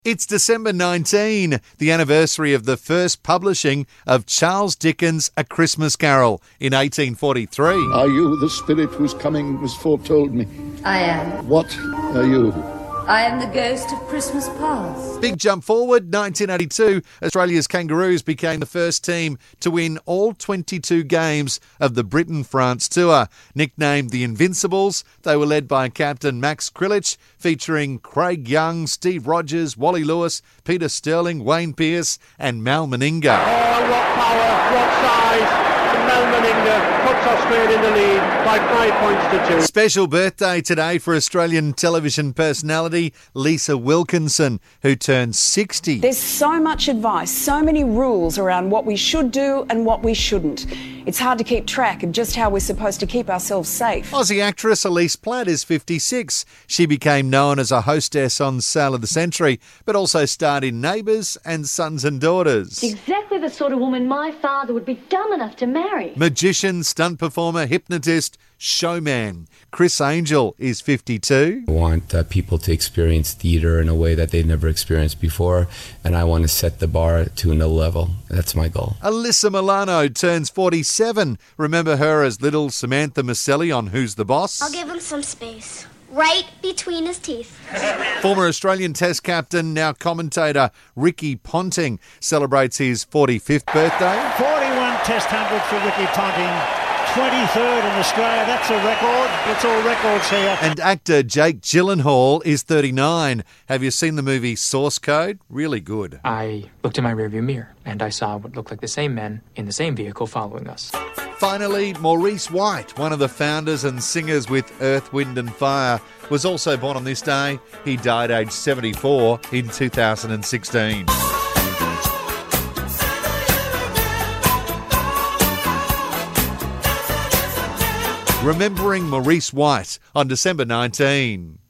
It's December 19, the anniversary of the first publishing of Charles Dickens' A Christmas Carol in 1843. Are you the spirit whose coming was foretold me? I am. What are you? I am the ghost of Christmas past. Big jump forward, 1982, Australia's Kangaroos became the first team to win all 22 games of the Britain-France tour. Nicknamed the Invincibles, they were led by captain Max Krilich, featuring Craig Young, Steve Rogers, Wally Lewis, Peter Sterling, Wayne Pearce and Mal Meninga. Oh, what power, what size. Mal Meninga puts Australia in the lead by 5 points to 2. Special birthday today for Australian television personality Lisa Wilkinson, who turned 60. There's so much advice, so many rules around what we should do and what we shouldn't. It's hard to keep track of just how we're supposed to keep ourselves safe. Aussie actress Elise Platt is 56. She became known as a hostess on Sale of the Century, but also starred in Neighbours and Sons and Daughters. Exactly the sort of woman my father would be dumb enough to marry. Magician, stunt performer, hypnotist, showman. Chris Angel is 52. I want people to experience theatre in a way that they've never experienced before, and I want to set the bar to another level. That's my goal. Alyssa Milano turns 47. Remember her as little Samantha Maselli on Who's the Boss? I'll give him some space. Right between his teeth. Former Australian Test captain, now commentator, Ricky Ponting celebrates his 45th birthday. 41 Test 100 for Ricky Ponting. 23rd in Australia. That's a record. It's all records here. And actor Jake Gyllenhaal is 39. Have you seen the movie Source Code? Really good. I looked in my rearview mirror and I saw what looked like the same men in the same vehicle following us. Finally, Maurice White, one of the founders and singers with Earth, Wind and Fire, was also born on this day. He died aged 74 in 2016. Remembering Maurice White on December 19.